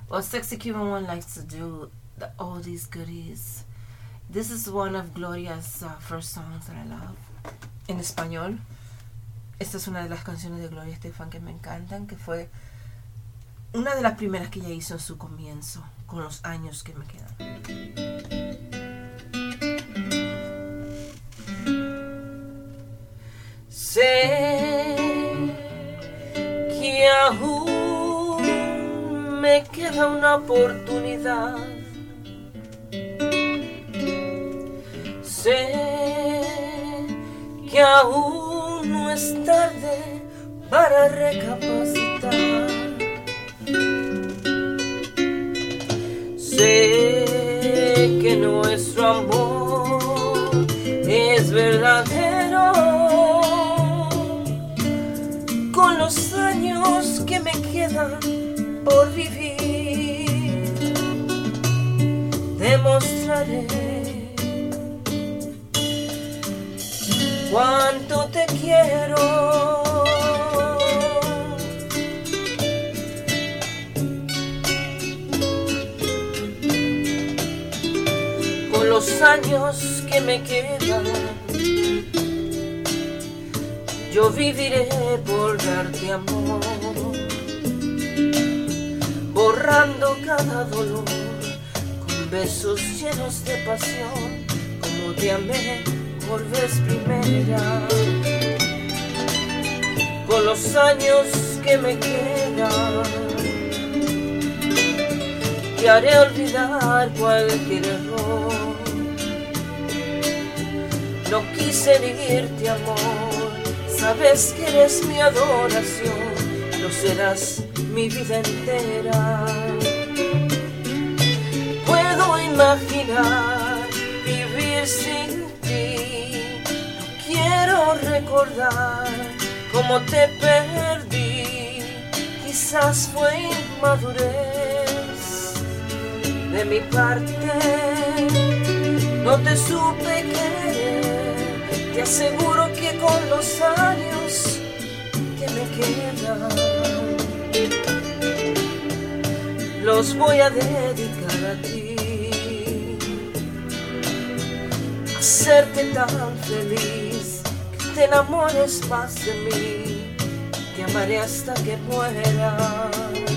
Well, Sexy Cuban One likes to do the oldies goodies. This is one of Gloria's first songs that I love. En español. Esta es una de las canciones de Gloria Estefan que me encantan, que fue una de las primeras que ella hizo en su comienzo, con los años que me quedan. Sé que aún me queda una oportunidad. Sé que aún no es tarde para recapacitar. Sé que nuestro amor es verdadero. Con los años que me quedan por vivir, demostraré cuánto te quiero. Con los años que me quedan, yo viviré por darte amor, borrando cada dolor con besos llenos de pasión, como te amé por vez primera. Con los años que me quedan, te haré olvidar cualquier error. No quise herirte, amor, sabes que eres mi adoración, lo serás mi vida entera. Puedo imaginar vivir sin ti, no quiero recordar cómo te perdí. Quizás fue inmadurez de mi parte, no te supe querer. Te aseguro que con los años que me quedan, los voy a dedicar a ti, a hacerte tan feliz, que te enamores más de mí, te amaré hasta que muera.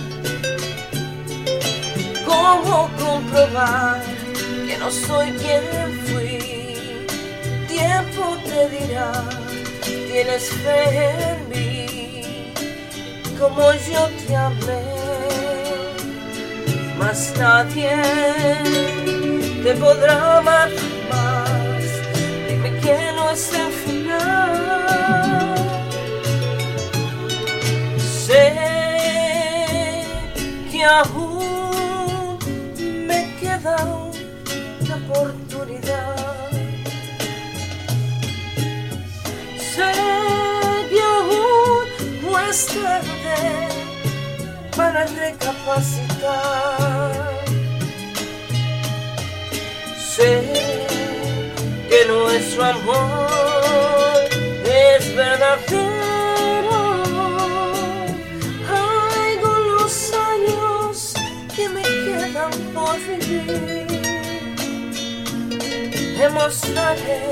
¿Cómo comprobar que no soy quien fui? Tiempo te dirá, tienes fe en mí, como yo te amé, mas nadie te podrá amar más. Dime que no es el final. Sé que aún me queda una oportunidad. Sé que aún no es tarde para recapacitar. Sé que nuestro amor es verdadero. Ay, con los años que me quedan por vivir, demostraré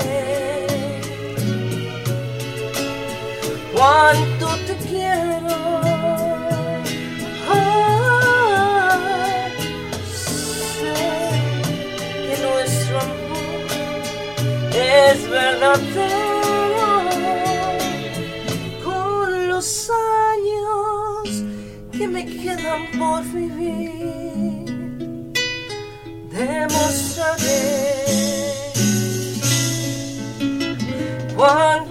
cuánto te quiero. Ay, sé que nuestro amor es verdadero. Con los años que me quedan por vivir, demostraré cuánto